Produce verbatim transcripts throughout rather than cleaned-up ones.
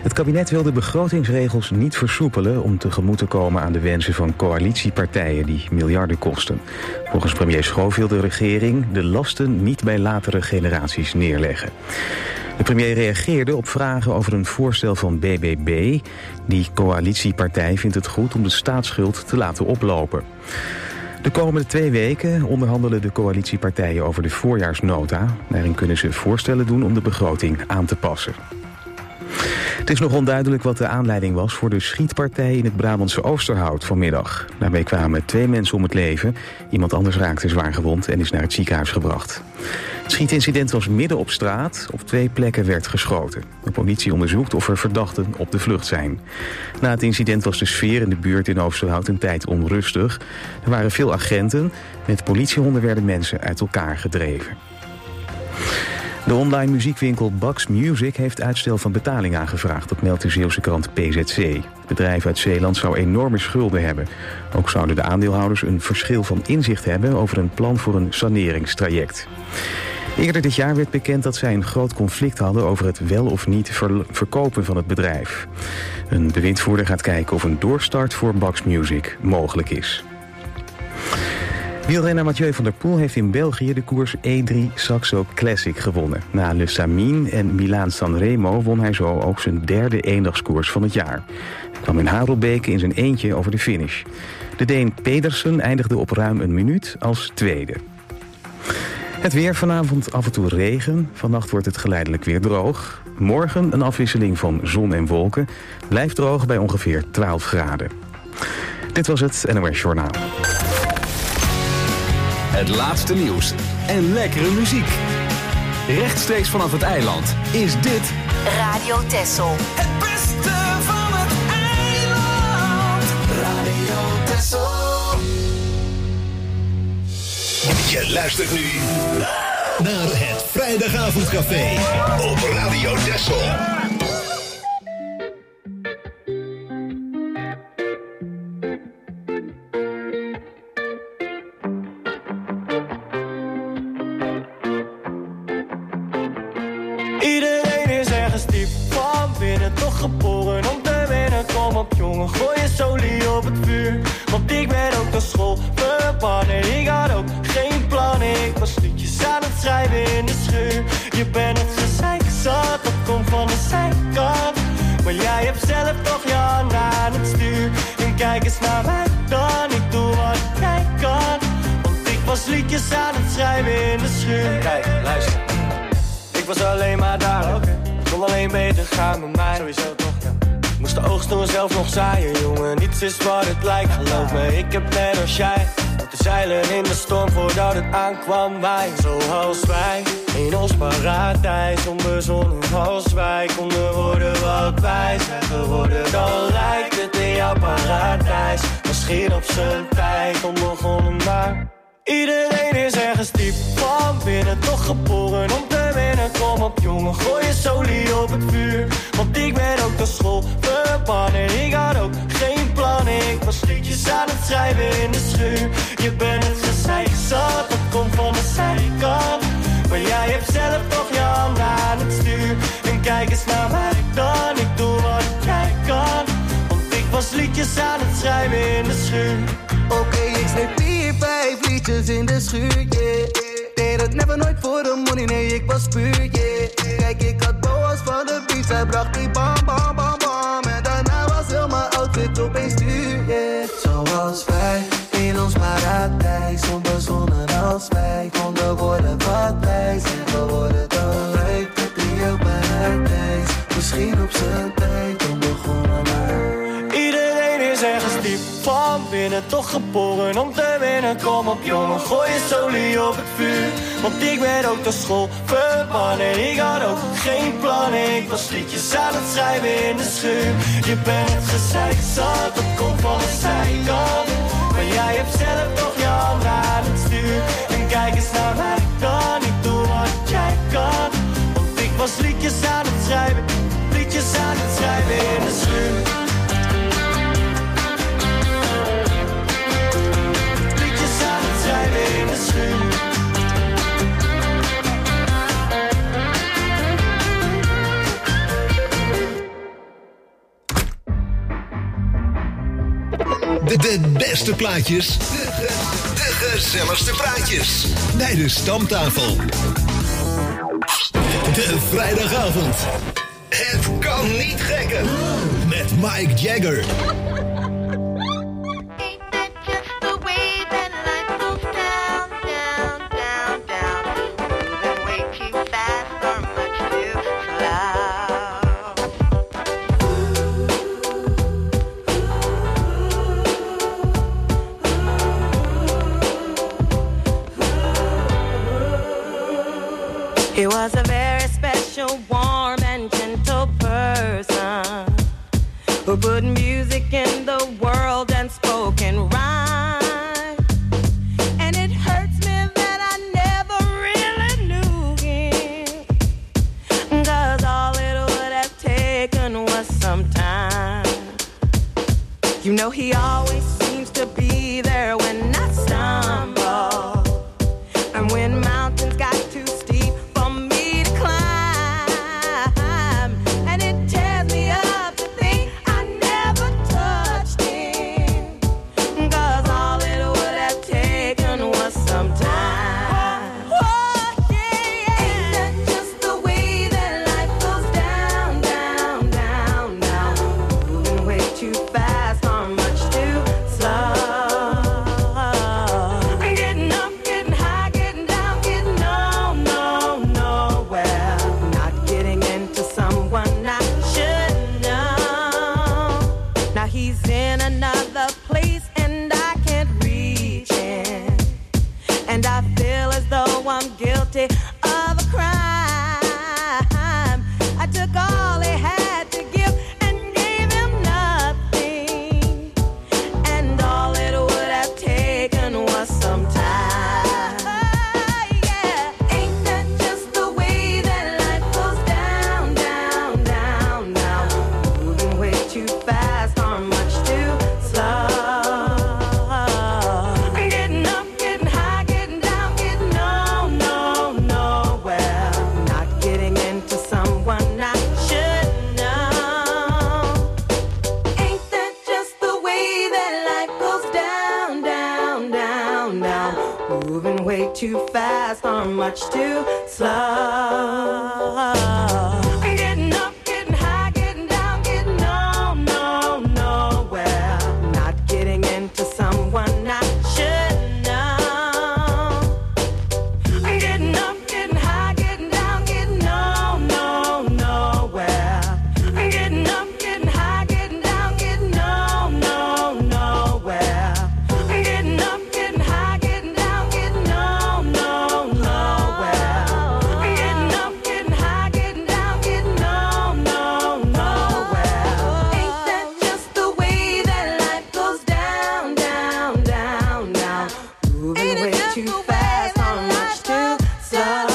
Het kabinet wil de begrotingsregels niet versoepelen om tegemoet te komen aan de wensen van coalitiepartijen die miljarden kosten. Volgens premier Schoof wil de regering de lasten niet bij latere generaties neerleggen. De premier reageerde op vragen over een voorstel van B B B. Die coalitiepartij vindt het goed om de staatsschuld te laten oplopen. De komende twee weken onderhandelen de coalitiepartijen over de voorjaarsnota. Daarin kunnen ze voorstellen doen om de begroting aan te passen. Het is nog onduidelijk wat de aanleiding was voor de schietpartij in het Brabantse Oosterhout vanmiddag. Daarbij kwamen twee mensen om het leven. Iemand anders raakte zwaar gewond en is naar het ziekenhuis gebracht. Het schietincident was midden op straat. Op twee plekken werd geschoten. De politie onderzoekt of er verdachten op de vlucht zijn. Na het incident was de sfeer in de buurt in Oosterhout een tijd onrustig. Er waren veel agenten. Met politiehonden werden mensen uit elkaar gedreven. De online muziekwinkel Bax Music heeft uitstel van betaling aangevraagd. Dat meldt de Zeeuwse krant P Z C. Het bedrijf uit Zeeland zou enorme schulden hebben. Ook zouden de aandeelhouders een verschil van inzicht hebben over een plan voor een saneringstraject. Eerder dit jaar werd bekend dat zij een groot conflict hadden over het wel of niet ver- verkopen van het bedrijf. Een bewindvoerder gaat kijken of een doorstart voor Bax Music mogelijk is. Wielrenner Mathieu van der Poel heeft in België de koers E drie Saxo Classic gewonnen. Na Le Samyn en Milaan-San Remo won hij zo ook zijn derde eendagskoers van het jaar. Hij kwam in Harelbeke in zijn eentje over de finish. De Deen Pedersen eindigde op ruim een minuut als tweede. Het weer vanavond af en toe regen. Vannacht wordt het geleidelijk weer droog. Morgen een afwisseling van zon en wolken. Blijft droog bij ongeveer twaalf graden. Dit was het N O S Journaal. Het laatste nieuws en lekkere muziek. Rechtstreeks vanaf het eiland is dit Radio Texel. Het beste van het eiland. Radio Texel. Je luistert nu naar het Vrijdagavondcafé op Radio Texel. Iedereen is ergens diep van binnen, toch geboren om te winnen. Kom op jongen, gooi je solie op het vuur. Want ik ben ook naar school verbannen. Ik had ook geen plannen. Ik was liedjes aan het schrijven in de schuur. Je bent het gezeik zat, dat komt van de zijkant. Maar jij hebt zelf toch je hand aan het stuur. En kijk eens naar mij dan, ik doe wat jij kan. Want ik was liedjes aan het schrijven in de schuur. Kijk, luister. Ik was alleen maar daar, okay. Het kon alleen beter gaan met mij. Sowieso toch, ja. Moest de oogst door zelf nog zaaien, jongen. Niets is wat het lijkt, geloof me. Ik heb net als jij moeten zeilen in de storm voordat het aankwam. Wij, zoals wij, in ons paradijs. Onbezonnen als wij konden worden wat wij zijn geworden. Dan lijkt het in jouw paradijs. Misschien op zijn tijd onbegonnen, maar iedereen is ergens diep van binnen, toch geboren om te winnen. Kom op jongen, gooi je solie op het vuur. Want ik ben ook naar school verbannen. Ik had ook geen plannen. Ik was liedjes aan het schrijven in de schuur. Je bent het gezeik zat, dat komt van de zijkant. Maar jij hebt zelf toch je hand aan het stuur. En kijk eens naar mij dan, ik doe wat jij kan. Want ik was liedjes aan het schrijven in de schuur. Oké, okay, ik schreef vier, vijf liedjes in de schuur, yeah. Deed het never nooit voor de money, nee, ik was puur, yeah. Kijk, ik had boas van de beats, hij bracht die bam, bam, bam, bam. En daarna was heel mijn outfit opeens duur, yeah. Zoals wij, in ons paradijs, onbezonnen als wij konden worden wat wij zijn geworden. Dan lijkt het in jouw paradijs, misschien op zijn tijd onbegonnen, maar iedereen is ergens diep van binnen, toch geboren om te winnen. Kom op jongen, gooi je solie op het vuur. Want ik ben ook naar school verbannen. Ik had ook geen plannen. Ik was liedjes aan het schrijven in de schuur. Je bent het gezeik zat, dat komt van de zijkant. Maar jij hebt zelf toch je hand aan het stuur. En kijk eens naar mij dan, ik doe wat jij kan. Want ik was liedjes aan het schrijven, liedjes aan het schrijven in de schuur. In de schuur. De, de beste plaatjes, de, de, de gezelligste praatjes. Bij de Stamtafel. De vrijdagavond. Het kan niet gekker. Met Mike Jagger. He was a very special, warm and gentle person who put music in the world and spoke in rhyme. And it hurts me that I never really knew him, 'cause all it would have taken was some time. You know he always seems to be there when I stumble, and when mountains got too steep for me to climb, and it tears me up to think I never touched him, 'cause all it would have taken was some time. Oh, yeah, yeah. Ain't that just the way that life goes down, down, down, down, moving way too fast or much too slow. I'm getting up, getting high, getting down, getting no, no, nowhere. Not getting into someone I should know. Now he's in another place and I can't reach him, and I feel as though I'm guilty of a crime. I took all he had to give and gave him nothing, and all it would have taken was some time. Oh, yeah. Ain't that just the way that life goes down, down, down, down, moving way too fast or much too slow. I'm getting up, getting high, getting down, getting no, no, nowhere. Not getting into someone I should know. Ain't that just the way that life goes down, down, down, down, moving way too fast or much too slow. I'm getting up, getting high, getting down, getting no, no, nowhere. Not getting into someone I should know. I'm getting up, getting high, getting down, getting no, no, nowhere. I'm getting up, getting high, getting down, getting no, no, nowhere. I'm getting up, getting high, getting down, getting no, no, nowhere. I'm getting up, getting high, getting down, getting no, no, nowhere. Ain't that just the way that life goes down, down, down, down, moving way too fast or much too slow.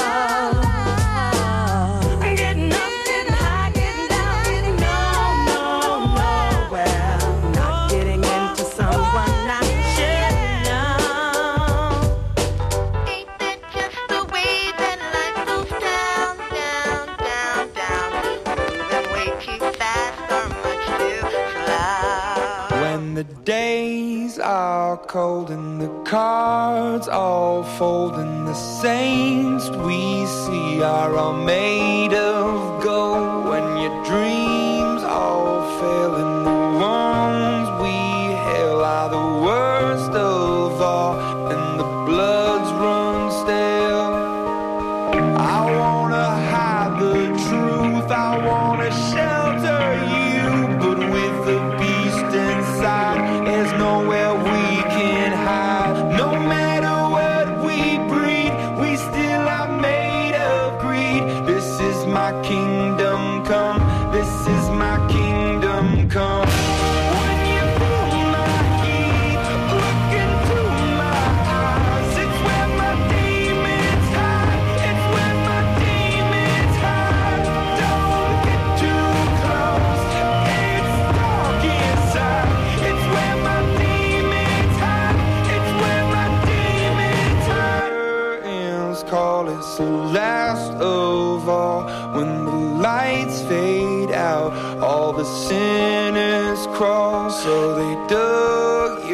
I'm getting up, getting high, getting down, getting no, no, nowhere. Not getting into someone I should know. Ain't that just the way that life goes down, down, down, down, moving way too fast or much too slow. When the days are cold and the cards all fold and the saints we see are all made of gold, when your dreams all fail and the ones we hail are the worst of all and the bloods run stale, I wanna hide the truth, I wanna shelter you, but with the beast inside, there's nowhere we can hide. No matter what we breed, we still are made of greed. This is my kingdom come, this is my kingdom come. When you feel my heat, look into my eyes, it's where my demons hide, it's where my demons hide. Don't get too close, it's dark inside, it's where my demons hide, it's where my demons hide. Curtains call, it's the last of all. When the lights fade out, all the sinners crawl, so they dug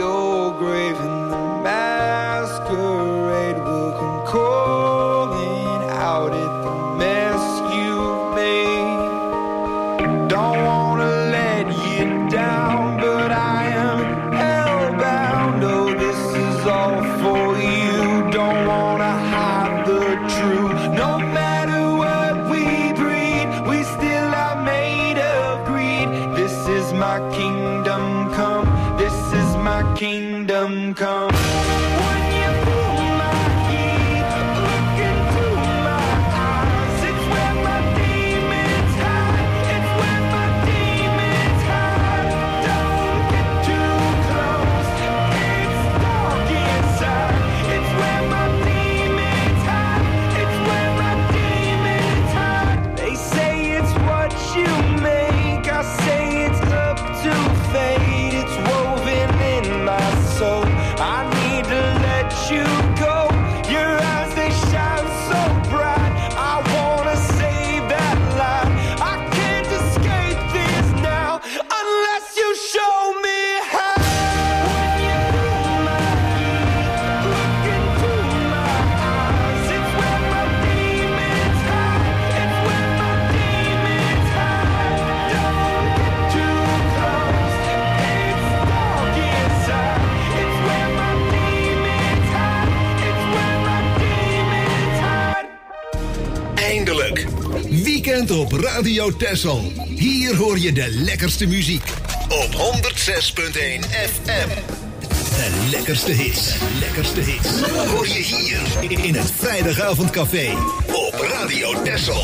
my kingdom come. This is my kingdom come. When you feel my heat, look into my eyes. It's where my demons hide. It's where my demons hide. Don't get too close. It's dark inside. It's where my demons hide. It's where my demons hide. They say it's what you make. I say it's up to fate. It's woven in my soul. I need to let you go. Your eyes, they shine so bright. I wanna save that light. I can't escape this now unless you show me how. When you feel my heat, look into my eyes. It's where my demons hide. It's where my demons hide. Don't get too close. It's dark inside. It's where my demons hide. It's where my demons hide. Eindelijk. Weekend op Radio Texel. Hier hoor je de lekkerste muziek. Op honderdzes komma één F M. De lekkerste hits. De lekkerste hits. Hoor je hier in het Vrijdagavondcafé. Op Radio Texel.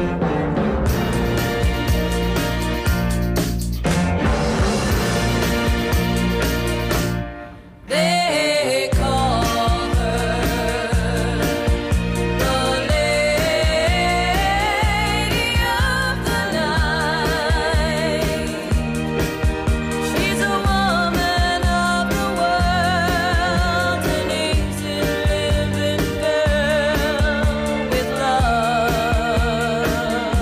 They call her the Lady of the Night. She's a woman of the world, an easy living girl with love.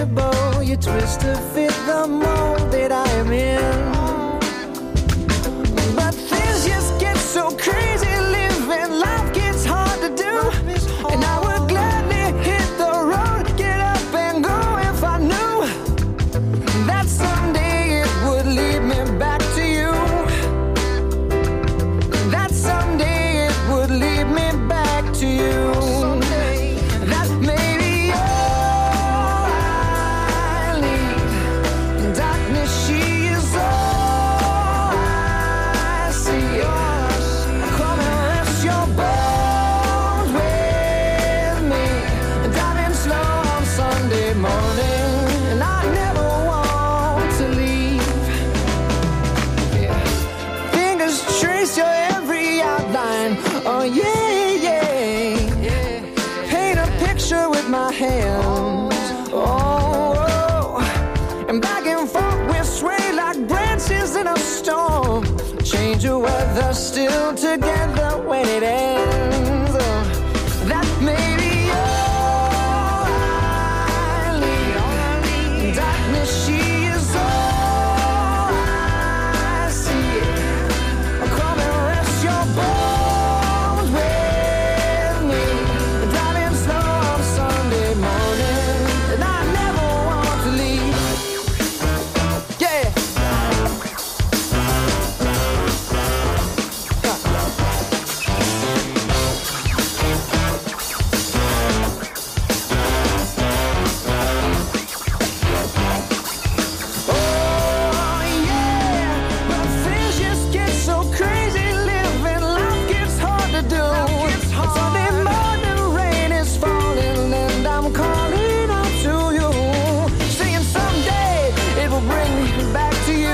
bow you twist to fit the mold that I am in. But things just get so crazy, living life gets hard to do. And I would gladly hit the road, get up and go if I knew that someday it would lead me back to you. That someday it would lead me back to you. That maybe all I need. Darkness, she is all I see. Come and rest your bones with me. Driving slow on Sunday morning, and I never want to leave. Yeah. Fingers trace your every outline. Oh yeah, yeah. Paint a picture with my hands. Oh, oh. And back and forth we sway like branches in a storm. Change the weather, still together when it ends. Oh, that may be all I need. Darkness, she is all I see. Come and rest your bones with me. Driving slow on Sunday morning, and I never want to leave. Yeah. Oh yeah, but things just get so crazy, living life gets hard to do. Sunday morning rain is falling, and I'm calling out to you, saying someday it will bring me back to you.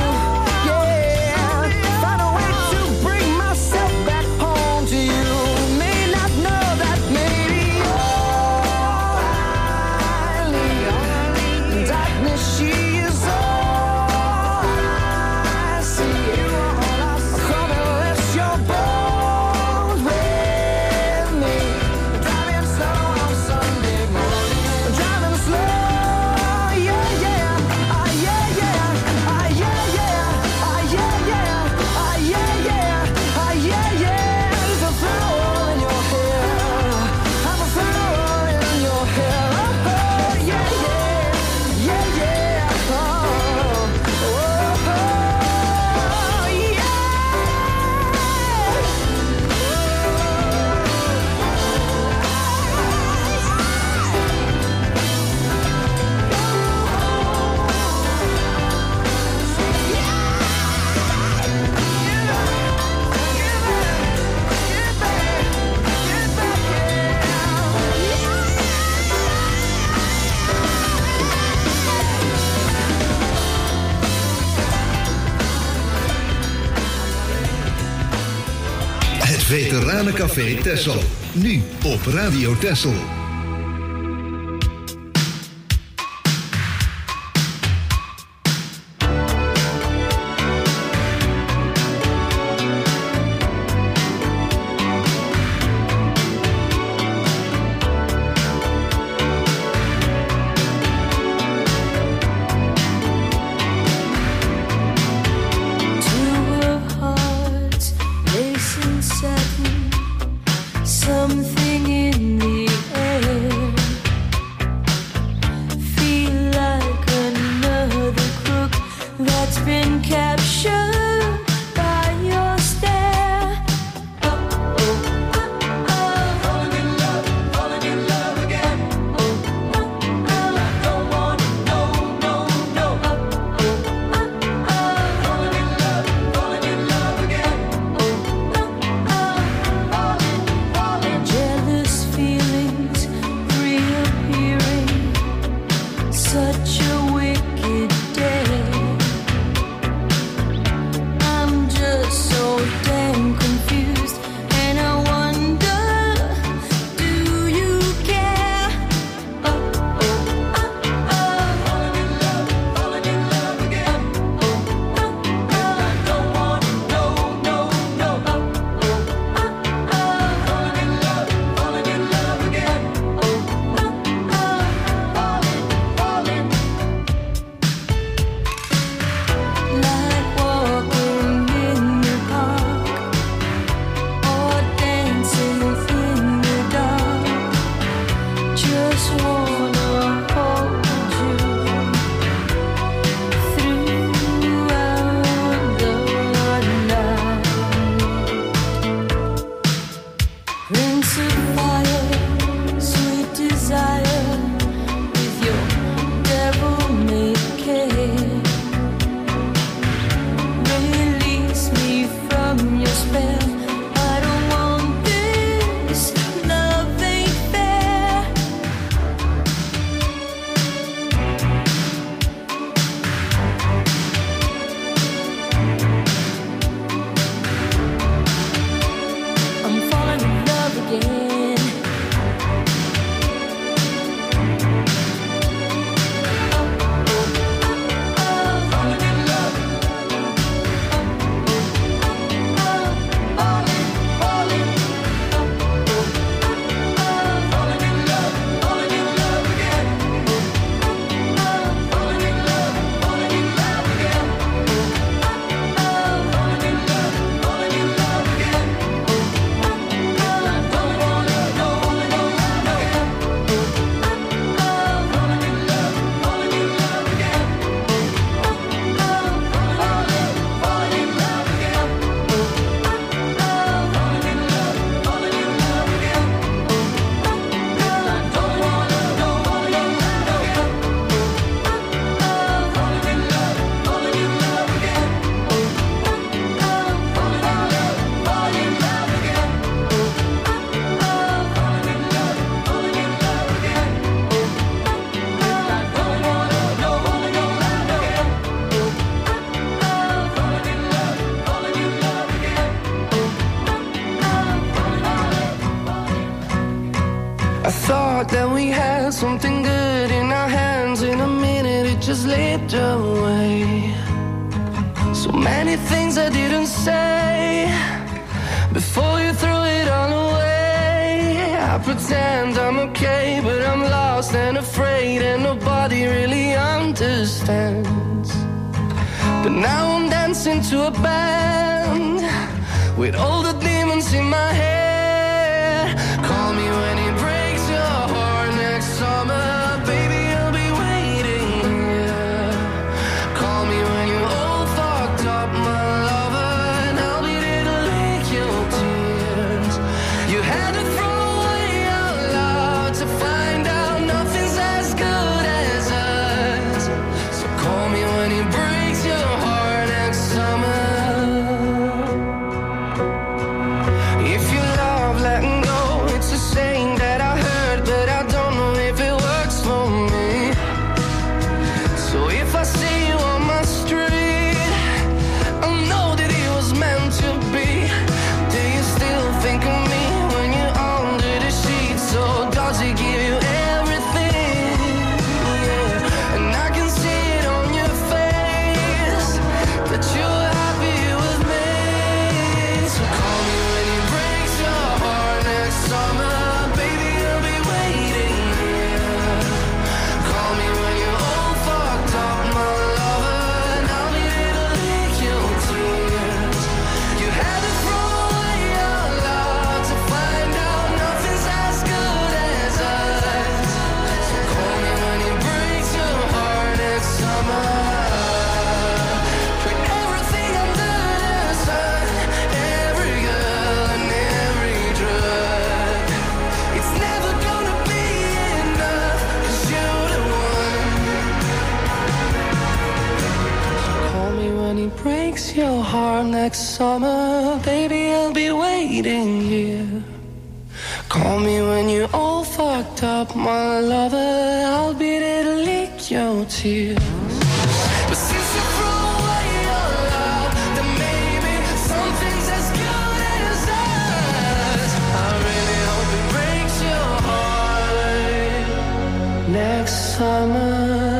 Yeah, find a way to bring myself back home to you. May not know that maybe all I need. Darkness, she is all I see. Come and rest your bones with me. Driving slow on Sunday morning. Driving slow, yeah, yeah. Ah, yeah, yeah. Ah, yeah, yeah. Ah, yeah, yeah. Ah, yeah, yeah. Ah, yeah, yeah. There's a flower in your hair. I'm a flower in your hair. Oh, oh, yeah, yeah. Yeah, yeah. Oh, oh, oh, yeah. Het Veteranencafé Texel. Nu op Radio Texel. Two hearts racing satin, something in the air. just wanna hold you throughout the night. Prince of fire, sweet desire, with your devil-made care. Release me from your spell. I don't want this, love ain't fair. I'm falling in love again. Falling in love. Falling, falling. Falling in love, falling in love again. Falling in love, falling in love again. Falling in love, falling in love again. Don't wanna know, no, no. Falling in love, falling in love again. Falling, falling in love again. Falling in love, falling in love again. Don't wanna know, no, no. Falling in love, falling in love again. Falling in love, falling in love again. Falling in love, falling in love again. Don't wanna know, no, no. Falling in love, falling in love again. I thought that we had something good in our hands. In a minute it just slipped away. So many things I didn't say before you threw it all away. I pretend I'm okay, but I'm lost and afraid, and nobody really understands. But now I'm dancing to a band with all the demons in my head. Call me when it breaks your heart next summer, baby, I'll be waiting here. Call me when you're all fucked up, my lover, and I'll be there to lick your tears. You had to throw away out loud to find out nothing's as good as us. So call me when it breaks your heart next summer. If you love letting go, it's a saying that I heard, but I don't know if it works for me. So if I see you on my street, I know that it was meant to be. Do you still think of me when you're under the sheets? So does it give you everything? Yeah. And I can see it on your face that you're happy with me. So call me when it breaks your heart next summer, baby, I'll be waiting here. Call me when you're all fucked up, my lover, and I'll be there to lick your tears. You had to throw away out loud to find out nothing's as good as us. So call me when it breaks your heart next summer. Put everything under the sun, every girl and every drug. It's never gonna be enough, 'cause you're the one. Call me when it breaks your heart next summer, baby, I'll be waiting here. Call me when you're all fucked up, my lover, I'll be there to lick your tears. But since you threw away your love, then maybe something's as good as us. I really hope it breaks your heart next summer.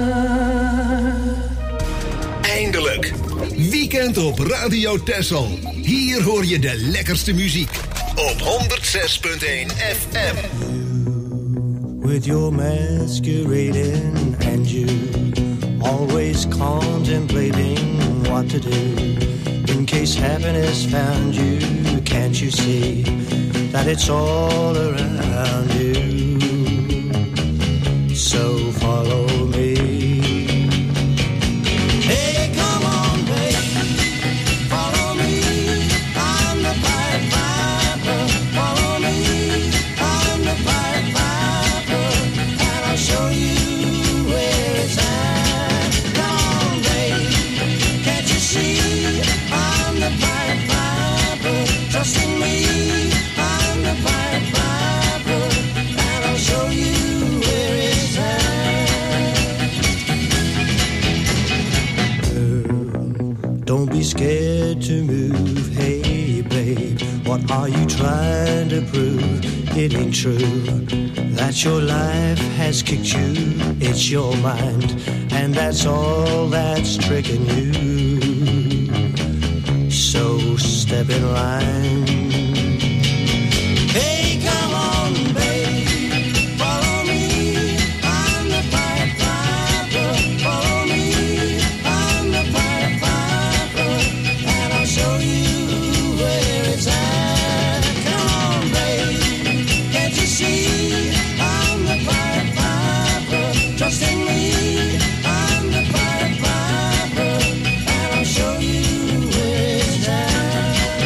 Eindelijk. Weekend op Radio Texel. Hier hoor je de lekkerste muziek. Op honderdzes punt één F M. With your masquerading and you always contemplating what to do in case happiness found you. Can't you see that it's all around you? So follow me. Hey, come on, babe, follow me. I'm the Pied Piper. Follow me, I'm the Pied Piper, and I'll show you where it's at. Come on, babe, can't you see? I'm the Pied Piper. Trust in me, I'm the Pied Piper, and I'll show you where it's at. Girl, don't be scared to move. Hey, babe, what are you trying to prove? It ain't true that your life has kicked you. It's your mind, and that's all that's tricking you. So step in line. Hey, come on, babe, follow me. I'm the Pied Piper. Follow me, I'm the Pied Piper, and I'll show you where it's at. Come on, babe, can't you see? I'm the Pied Piper. Trust in me, I'm the Pied Piper, and I'll show you where it's at.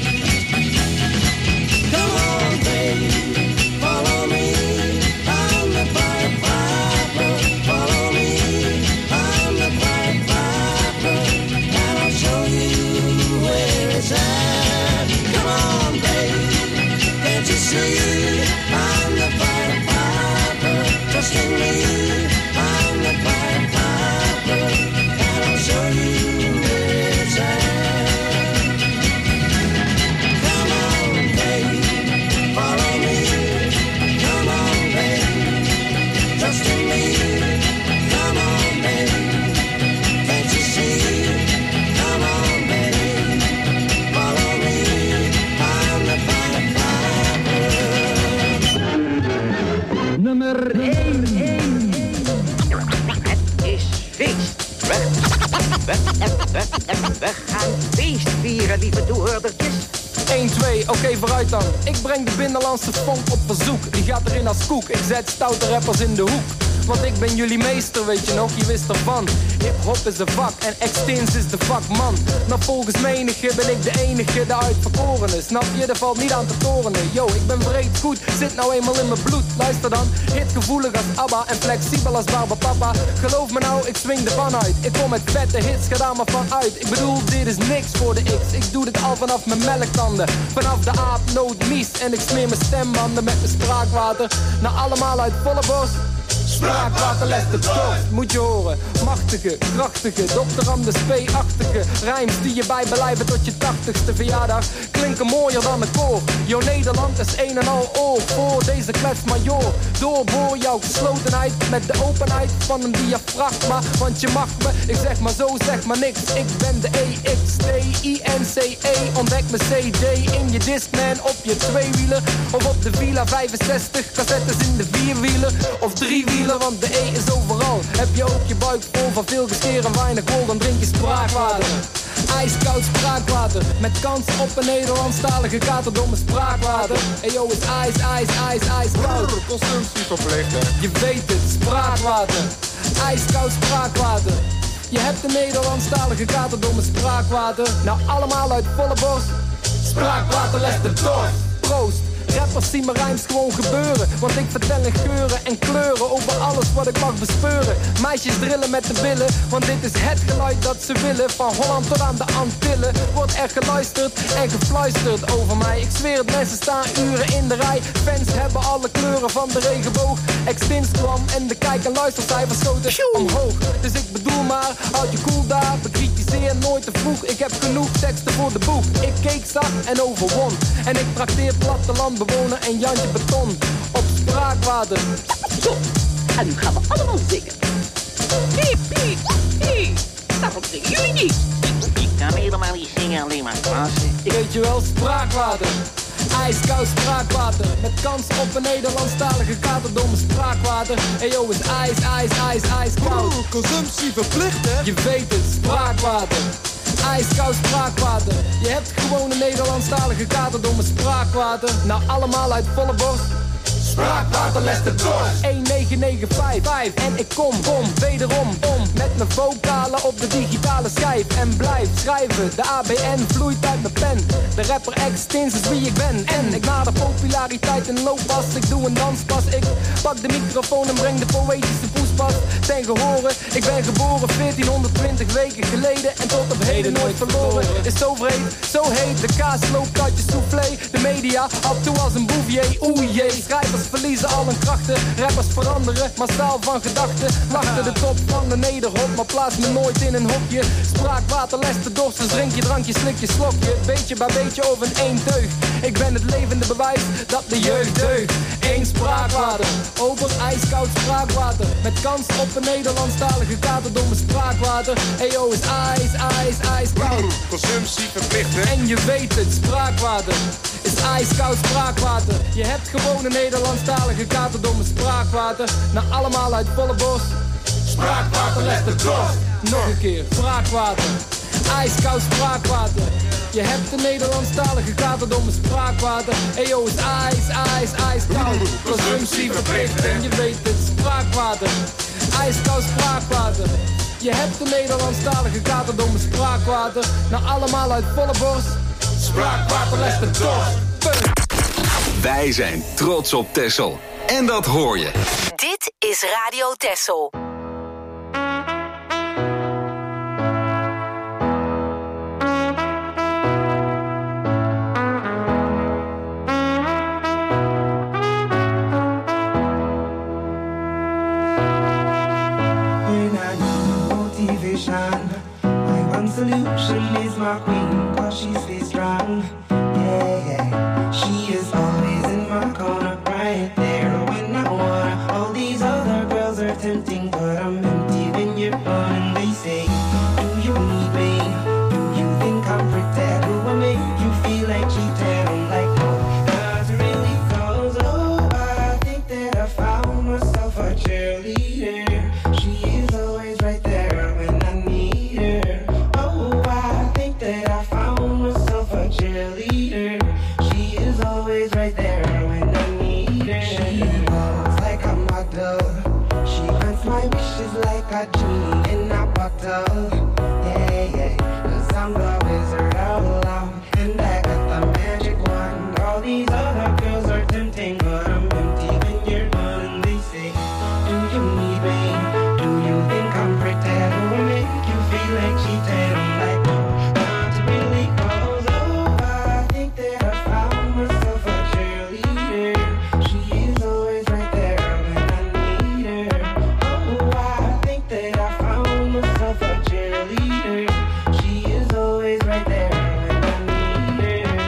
Come on, babe, follow me. I'm the Pied Piper. Follow me, I'm the Pied Piper, and I'll show you where it's at. Come on, babe, can't you see? I'm the Pied Piper. Trust in me, I'm the Pied Piper, and I'll show you where it's at. Come on, babe, follow me. Come on, babe, trust in me. Come on, babe, can't you see? Come on, babe, follow me. I'm the Pied Piper. Nummer één. Het is feest. We, we, we, we, we gaan feest vieren, lieve toehoordertjes. één, twee, oké, okay, vooruit dan. Ik breng de binnenlandse funk op verzoek. Die gaat erin als koek, ik zet stoute rappers in de hoek. Want ik ben jullie meester, weet je nog, je wist ervan. Hip-hop is een vak en Extins is de vakman. Nou volgens menige ben ik de enige, de uitverkorene. Snap je, er valt niet aan te torenen. Yo, ik ben breed goed, zit nou eenmaal in mijn bloed. Luister dan, hitgevoelig als ABBA en flexibel als Barbapapa. Geloof me nou, ik swing ervan uit. Ik kom met vette hits, ga daar maar van uit. Ik bedoel, dit is niks voor de X. Ik doe dit al vanaf mijn melktanden. Vanaf de aap, noot, mies. En ik smeer mijn stembanden met mijn spraakwater. Nou allemaal uit volle borst. Spraakwater, les de dorst, moet je horen. Machtige, krachtige, dokter Anders P-achtige rijms die je bijbelijven tot je tachtigste verjaardag klinken mooier dan een koor. Jouw Nederland is een en al oor voor deze kletsmajor. Doorboor jouw geslotenheid met de openheid van een diafragma. Want je mag me, ik zeg maar zo, zeg maar niks. Ik ben de E X T I N C E. Ontdek mijn C D in je Discman op je tweewieler. Of op de Villa vijfenzestig, cassettes in de vierwieler. Of driewieler. Want de E is overal. Heb je ook je buik vol van veel gescheer en weinig wol, dan drink je spraakwater. Ijskoud spraakwater, met kans op een Nederlandstalige katerdomme spraakwater. Eyo, is ijs, ijs, ijs, ijskoud. Consumptie verplicht, hè? Je weet het, spraakwater. Ijskoud spraakwater. Je hebt een Nederlandstalige katerdomme spraakwater. Nou allemaal uit volle borst. Spraakwater, les de dorst. Proost. Rappers zien mijn rijms gewoon gebeuren. Want ik vertel in geuren en kleuren over alles wat ik mag bespeuren. Meisjes drillen met de billen, want dit is het geluid dat ze willen. Van Holland tot aan de Antillen wordt er geluisterd en gefluisterd over mij. Ik zweer het, mensen staan uren in de rij. Fans hebben alle kleuren van de regenboog. Extins kwam en de kijk- en luistercijfers schoten omhoog. Dus ik bedoel maar, houd je cool daar. Bekritiseer nooit te vroeg, ik heb genoeg teksten voor de boeg. Ik keek zag en overwon. En ik trakteer plattelandbewoner en Jantje Beton op spraakwater. Zo, en nu gaan we allemaal zingen. Piep, piep, piep. Waarom zingen jullie niet? Ik kan helemaal niet zingen, alleen maar plaatsen. Weet je wel, spraakwater. Ijskoud spraakwater. Met kans op een Nederlandstalige katerdomme spraakwater. Eyo, is ijs, ijs, ijs, ijskoud. Oeh, consumptie verplicht, hè? Je weet het, spraakwater. Ijskoud spraakwater. Je hebt gewoon een Nederlandstalige katerdomme spraakwater. Nou allemaal uit volle borst. Spraakwater, les de dorst. Eén negen negen vijf. En ik kom, kom, wederom om met mijn vocalen op de digitale schijf. En blijf schrijven, de A B N vloeit uit mijn pen. De rapper X-Tins is wie ik ben. En ik nader populariteit in looppas. Ik doe een danspas, ik pak de microfoon en breng de poëtische poespas ten gehore. Ik ben geboren veertienhonderdtwintig weken geleden. En tot op heden nooit verloren. Is zo vreed, zo heet, de kaas loopt uit je soufflé. De media af toe als een bouvier, oei jee. Schrijvers verliezen al hun krachten. Rappers veranderen, massaal van gedachten. Lachten de top van de nederhop, maar plaats me nooit in een hokje. Spraakwater lest de dorst, dus drink je drankje, slik je slokje. Beetje bij beetje over een één teug. Ik ben het levende bewijs dat de jeugd deugt. Eén spraakwater, over ijskoud spraakwater. Met kans op een Nederlandstalige katerdomme spraakwater. Eyo is ijs, ijs, ijskoud. Consumptie verplichten. En je weet het, spraakwater is ijskoud spraakwater. Je hebt gewoon een Nederlandstalige katerdomme spraakwater. Nou allemaal uit volle bos. Spraakwater legt de dorst. Nog een keer, spraakwater. Ijskoud spraakwater. Je hebt een Nederlandstalige katerdomme spraakwater. Eyo is ijs, ijs, ijskoud. Consumptie verplicht en je weet het, spraakwater. Ijskoud spraakwater. Je hebt een Nederlandstalige katerdomme spraakwater. Nou allemaal uit volle borst. Spraakwater legt de dorst. Wij zijn trots op Texel. En dat hoor je. Dit is Radio Texel. My one solution is my queen, cause she stays strong. Yeah, yeah. She is always in my corner, right there when I wanna. All these other girls are tempting, but I'm empty when you're gone. And they say, do you need me? Do you think I'm pretend? Do I make you feel like cheating? I'm like, no, not really, cause oh, I think that I found myself a cheerleader. She is always right there when I need her. Oh, I think that I found myself a cheerleader. She is always right there when I need her. She walks like a model. She grants my wishes like a genie in a bottle. Yeah, yeah, cause I'm the wizard of love. And I got the magic wand. All these other girls are tempting, but I'm empty when you're gone. And they say, do you need me? Do you think I'm pretend? Do I make you feel like cheating? I'm like, no, not really, cause oh, I think that I found myself a cheerleader. She is always right there when I need her. Oh, I think that I found myself a cheerleader. She is always right there when I need her.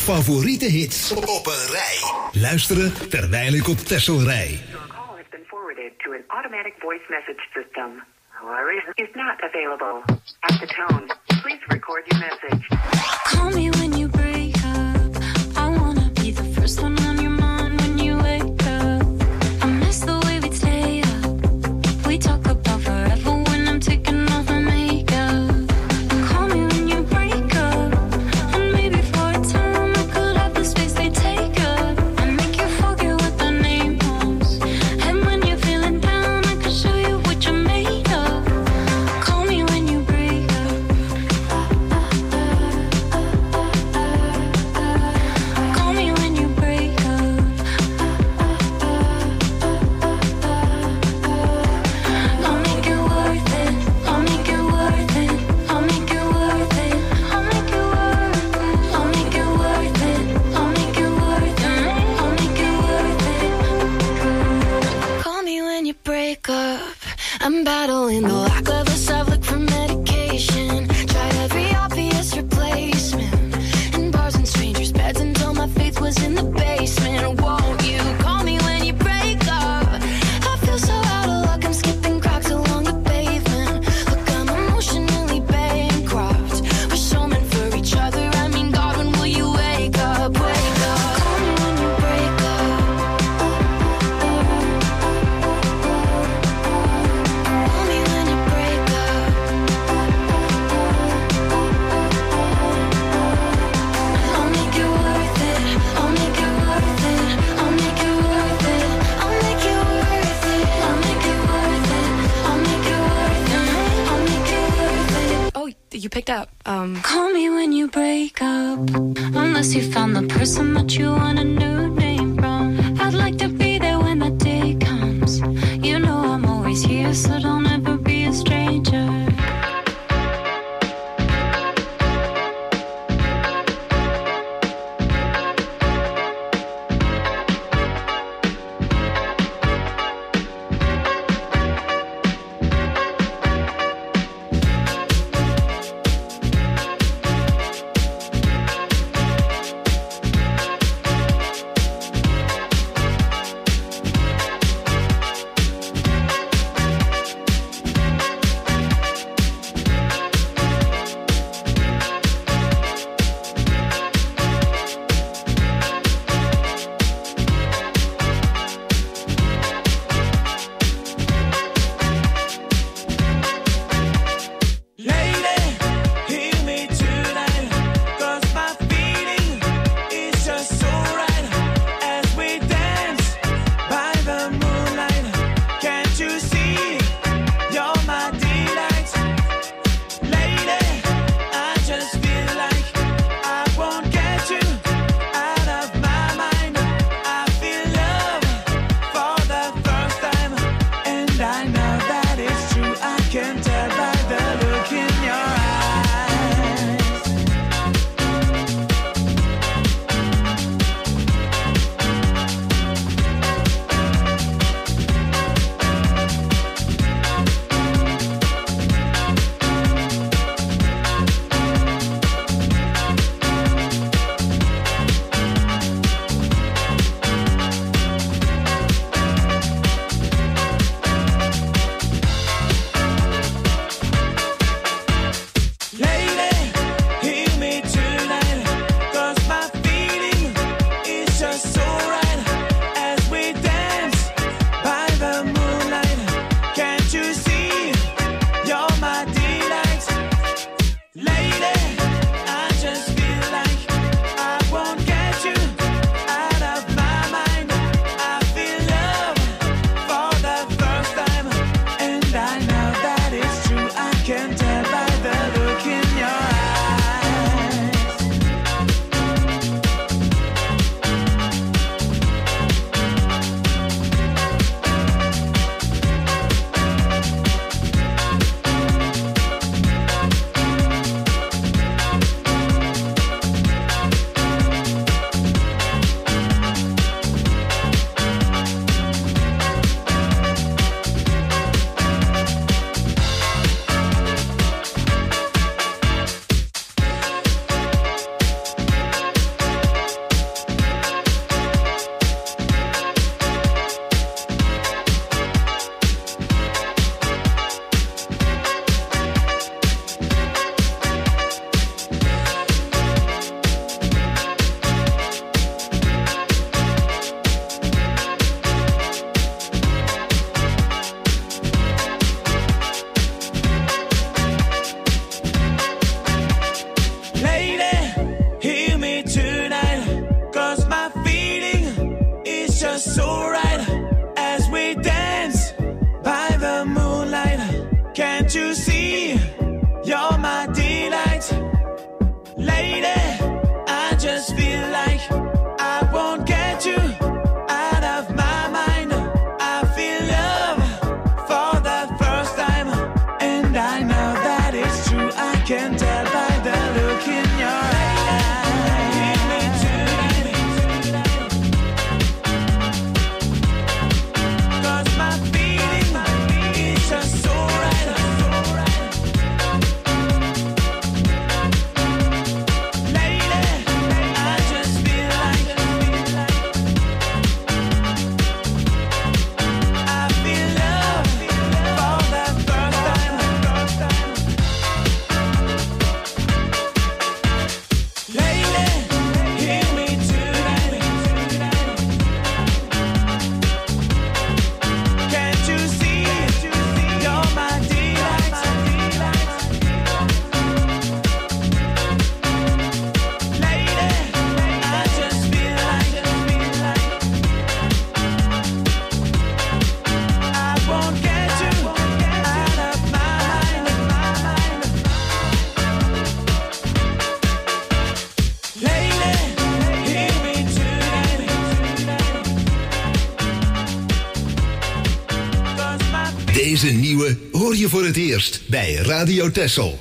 favoriete hits op een rij. Luisteren terwijl ik op Texel rij. Your call has been forwarded to an automatic voice message system. However, is not available. At the tone, please record your message. Call me when you break up. I wanna be the first one on your mind when you wake up. I miss the way we'd stay up. We talk about forever when I'm taking off my makeup. Call me when you break up. And maybe for a time I could have the space they take up. And make you forget what the name was. And when you're feeling down, I can show you what you're made of. Call me when you break up. Call me when you break up. I'll make it worth it. I'll make it worth it. I'll make it worth it. I'll make it worth it. I'll make it worth it. I'll make it worth it. I'll make it worth it. Call me when you break up. I'm battling the lack of a subject for medication. Tried every obvious replacement in bars and strangers' beds until my faith was in the basement. Won't you call me when you break up? I feel so out of luck, I'm skipping cracks along the pavement. Look, I'm emotionally bankrupt. We're so meant for each other. I mean, God, when will you wake up? Wake up. Call me when you break up. Call me when you break up. I'll make it worth it. I'll make it worth it. I'll make it worth it. I'll make it worth it. I'll make it worth it. I'll make it worth it. I'll make it worth it. Oh, you picked up. Um. Call me when you break up. Unless you found the person that you want a new name from. I'd like to be there when that day comes. You know I'm always here, so don't ever be a stranger. just so right as we dance by the moonlight. Can't you see you're my delight? Lady, I just feel like I won't get you out of my mind. I feel love for the first time, and I know that it's true. I can tell by the look in your eyes. Give me tonight, 'cause my feeling is just so right. Deze nieuwe hoor je voor het eerst bij Radio Texel.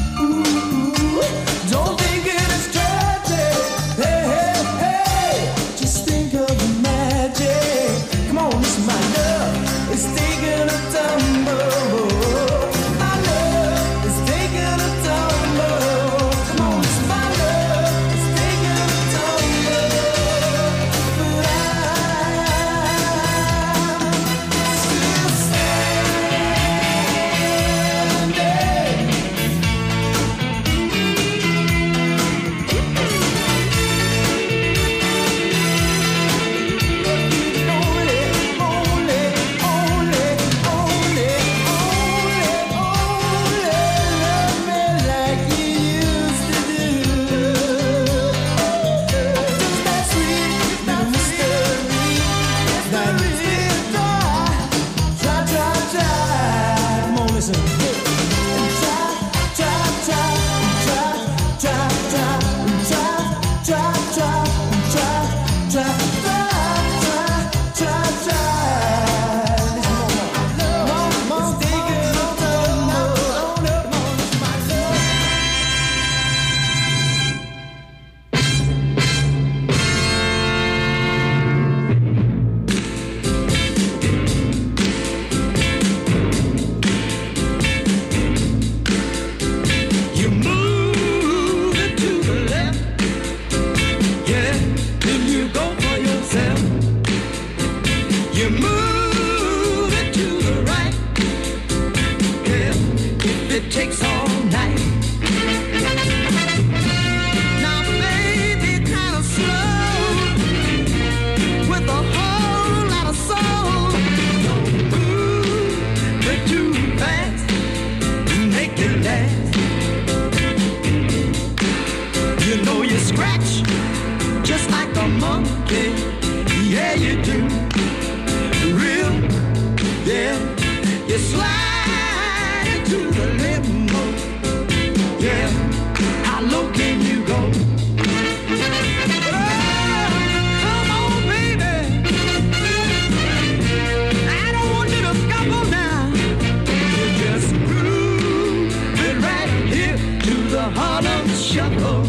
Don't think it is tragic. Hey, hey, hey. monkey. Yeah, you do. Real, yeah. You slide into the limo. Yeah, how low can you go? Oh, come on, baby. I don't want you to scuffle now. You just groove it right here to the Harlem Shuffle.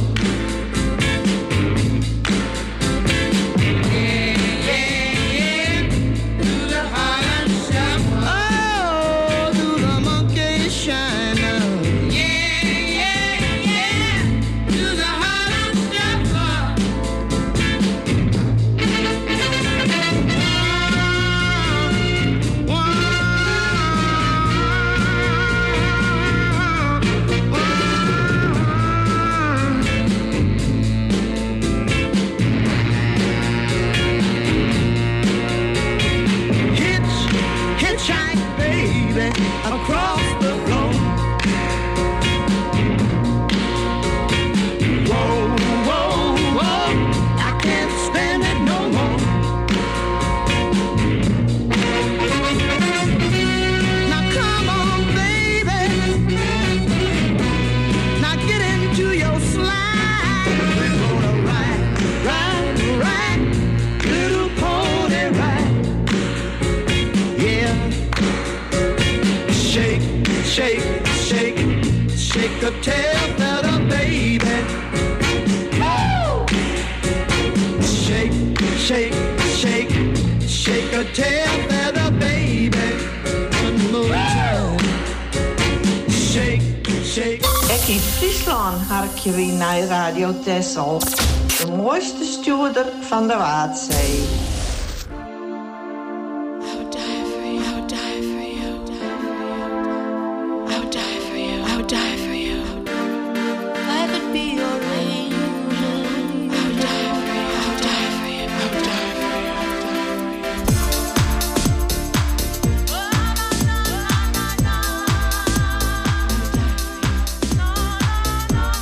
Across the floor. Whoa, whoa, whoa, I can't stand it no more. Now come on, baby. Now get into your slide. We're gonna ride, ride, ride, little pony ride. Yeah. Shake, shake, shake, shake a tail feather, baby. Woo! Shake, shake, shake, shake a tail feather, baby. One more time. Shake, shake. Ik in Friesland harkje weer naar Radio Texel. De mooiste stuurder van de Waadzee.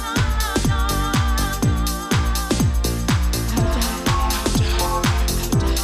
Die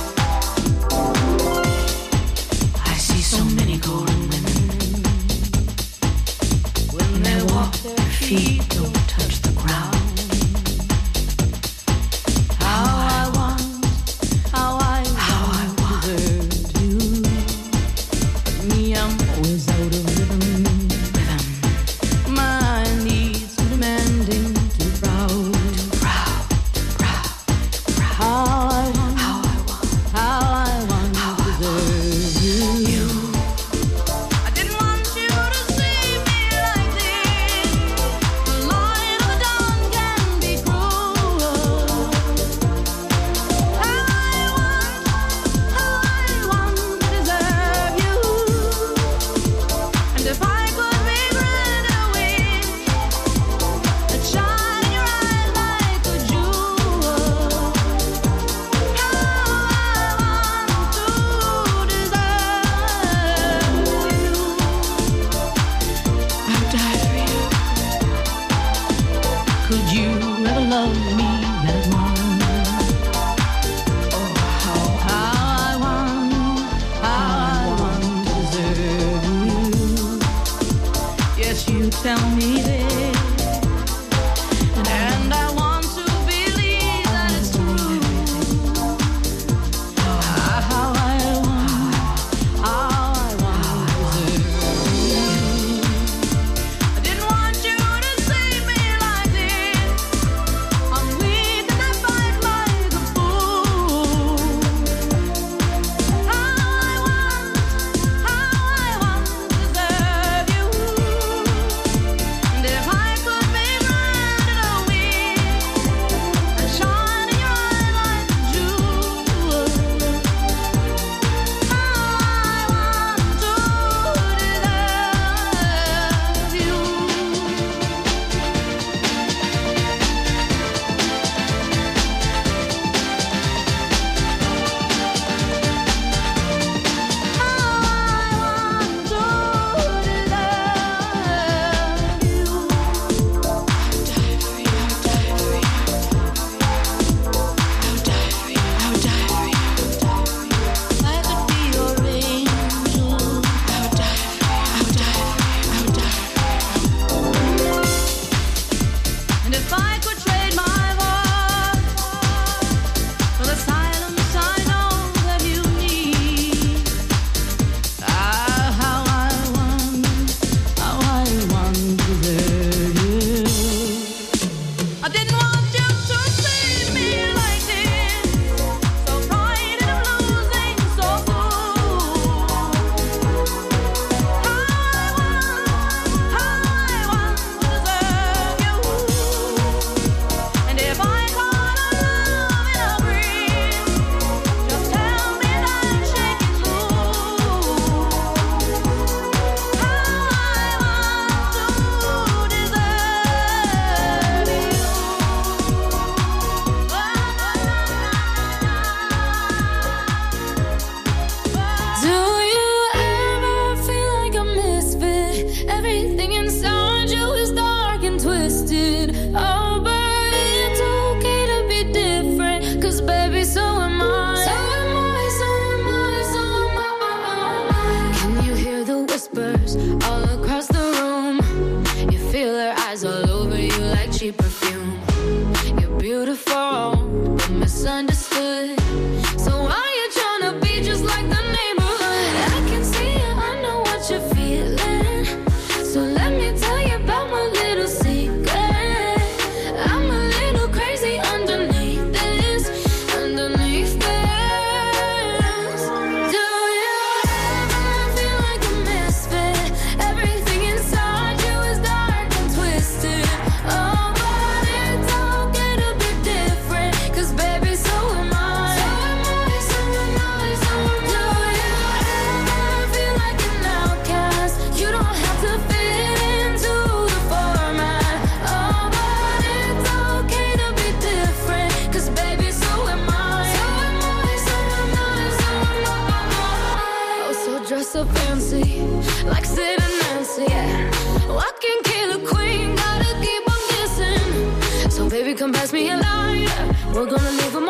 misunderstood. So why you tryna be just like the neighborhood? I can see it, I know what you're feeling. So let me tell you about my little secret. I'm a little crazy underneath this, underneath this. Do you ever feel like a misfit? Everything inside you is dark and twisted. Oh, but it's okay to be different, 'cause baby, so am I. So am I, so am I, so am I. Do you ever feel like an outcast? You don't have to fit into the format. Oh, but it's okay to be different, 'cause baby, so am I. So am I, so am I, so am I. Oh, so dress up fancy, like Sid and Nancy, yeah. Walking killer queen, gotta keep on kissing. So baby, come pass me a lighter. We're gonna leave 'em